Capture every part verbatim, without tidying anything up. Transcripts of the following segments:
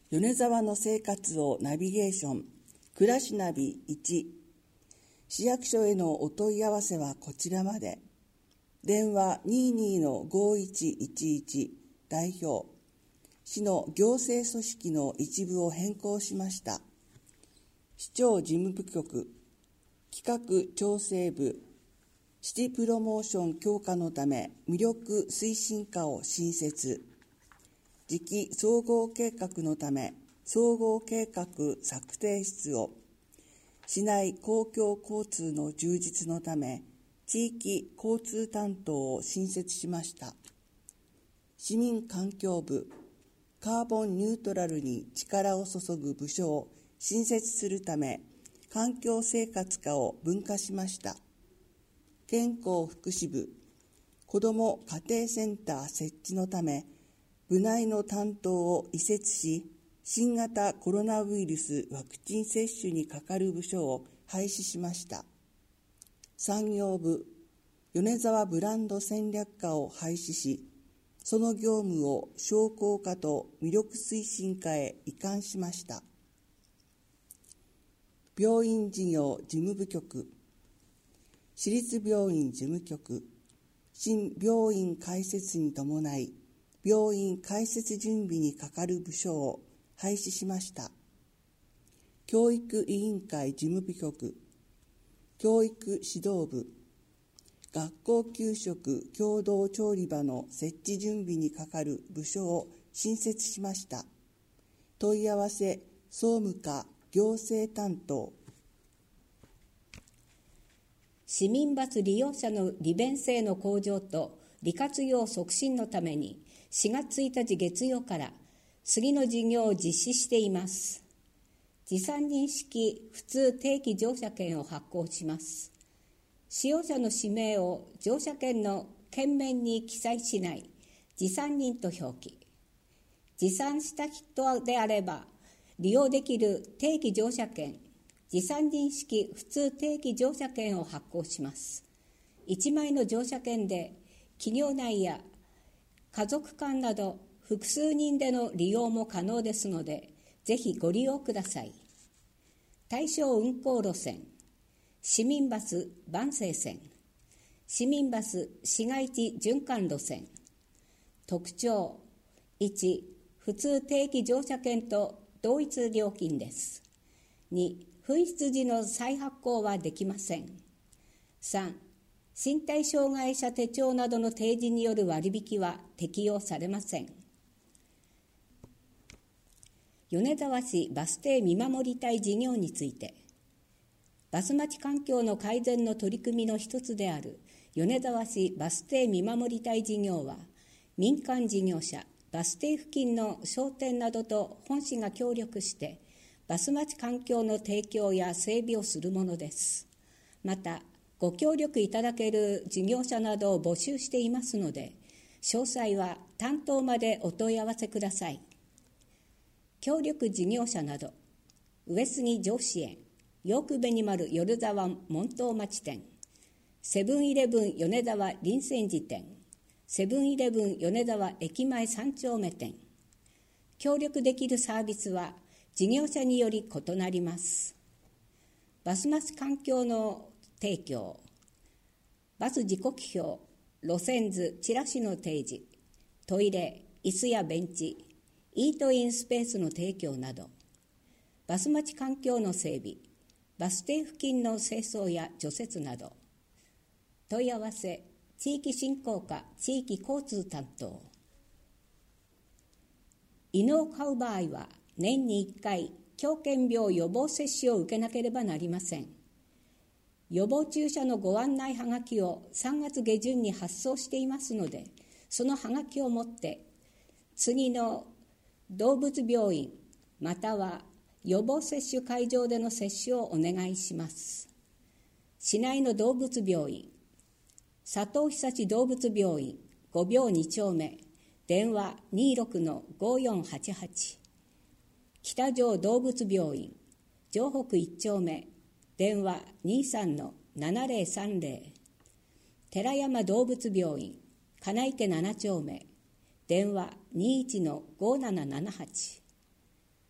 米沢の生活をナビゲーション、暮らしナビいち。市役所へのお問い合わせはこちらまで。電話 にじゅうに ごいちいちいち 代表。市の行政組織の一部を変更しました。市長事務部局、企画調整部、シティプロモーション強化のため魅力推進課を新設。次期総合計画のため総合計画策定室を、市内公共交通の充実のため地域交通担当を新設しました。市民環境部、カーボンニュートラルに力を注ぐ部署を新設するため環境生活課を分化しました。健康福祉部、子ども家庭センター設置のため部内の担当を移設し、新型コロナウイルスワクチン接種にかかる部署を廃止しました。産業部、米沢ブランド戦略課を廃止し、その業務を商工課と魅力推進課へ移管しました。病院事業事務部局、市立病院事務局、新病院開設に伴い病院開設準備にかかる部署を廃止しました。教育委員会事務部局、教育指導部、学校給食共同調理場の設置準備にかかる部署を新設しました。問い合わせ総務課行政担当。 市民バス利用者の利便性の向上と利活用促進のためにしがつついたち月曜から次の事業を実施しています。持参認識普通定期乗車券を発行します。使用者の氏名を乗車券の券面に記載しない持参人と表記。持参した人であれば利用できる定期乗車券、持参認識普通定期乗車券を発行します。いちまいの乗車券で企業内や家族間など複数人での利用も可能ですので、ぜひご利用ください。対象運行路線、市民バス万世線、市民バス市街地循環路線。特徴いち、普通定期乗車券と同一料金です。に、紛失時の再発行はできません。さん、身体障害者手帳などの提示による割引は適用されません。米沢市バス停見守り隊事業について、バス待ち環境の改善の取り組みの一つである米沢市バス停見守り隊事業は、民間事業者、バス停付近の商店などと本市が協力してバス待ち環境の提供や整備をするものです。またご協力いただける事業者などを募集していますので、詳細は担当までお問い合わせください。協力事業者など、上杉上支園、ヨークベニマル淀沢門東町店、セブンイレブン米沢林泉寺店、セブンイレブン米沢駅前三丁目店。協力できるサービスは事業者により異なります。バス待ち環境の提供、バス時刻表、路線図、チラシの提示、トイレ、椅子やベンチ、イートインスペースの提供など、バス待ち環境の整備、バス停付近の清掃や除雪など。問い合わせ、地域振興課地域交通担当。犬を飼う場合は年にいっかい狂犬病予防接種を受けなければなりません。予防注射のご案内はがきをさんがつ下旬に発送していますので、そのはがきを持って次の動物病院または予防接種会場での接種をお願いします。市内の動物病院、佐藤久志動物病院ご病に丁目、電話 にじゅうろくのごよんはちはち。北条動物病院城北いち丁目、電話 にじゅうさんのななぜろさんぜろ。寺山動物病院金池なな丁目、電話 にじゅういちのごななななはち。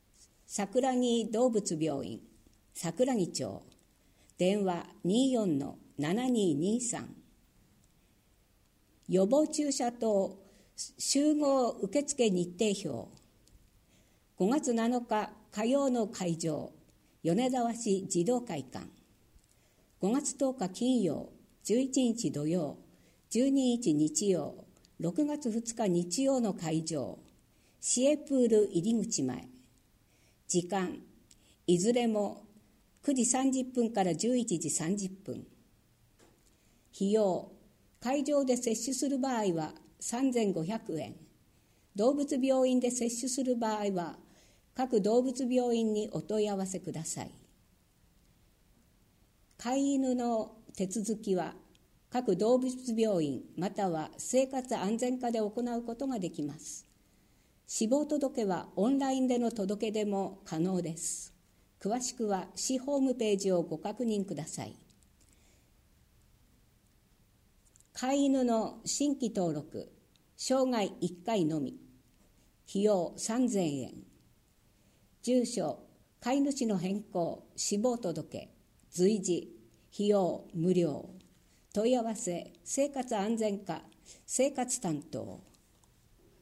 桜木動物病院桜木町、電話 にーよんのななにーにーさん。予防注射と集合受付日程表。ごがつなのか火曜の会場、米沢市児童会館。ごがつとおか金曜、じゅういちにち土曜、じゅうににち日曜、ろくがつふつか日曜の会場、市営プール入り口前。時間、いずれもくじさんじゅっぷんからじゅういちじさんじゅっぷん。費用、会場で接種する場合はさんぜんごひゃくえん。動物病院で接種する場合は、各動物病院にお問い合わせください。飼い犬の手続きは、各動物病院または生活安全課で行うことができます。死亡届はオンラインでの届け出も可能です。詳しくは市ホームページをご確認ください。飼い犬の新規登録、生涯いっかいのみ。費用さんぜんえん。住所、飼い主の変更、死亡届、随時、費用無料。問い合わせ、生活安全課、生活担当。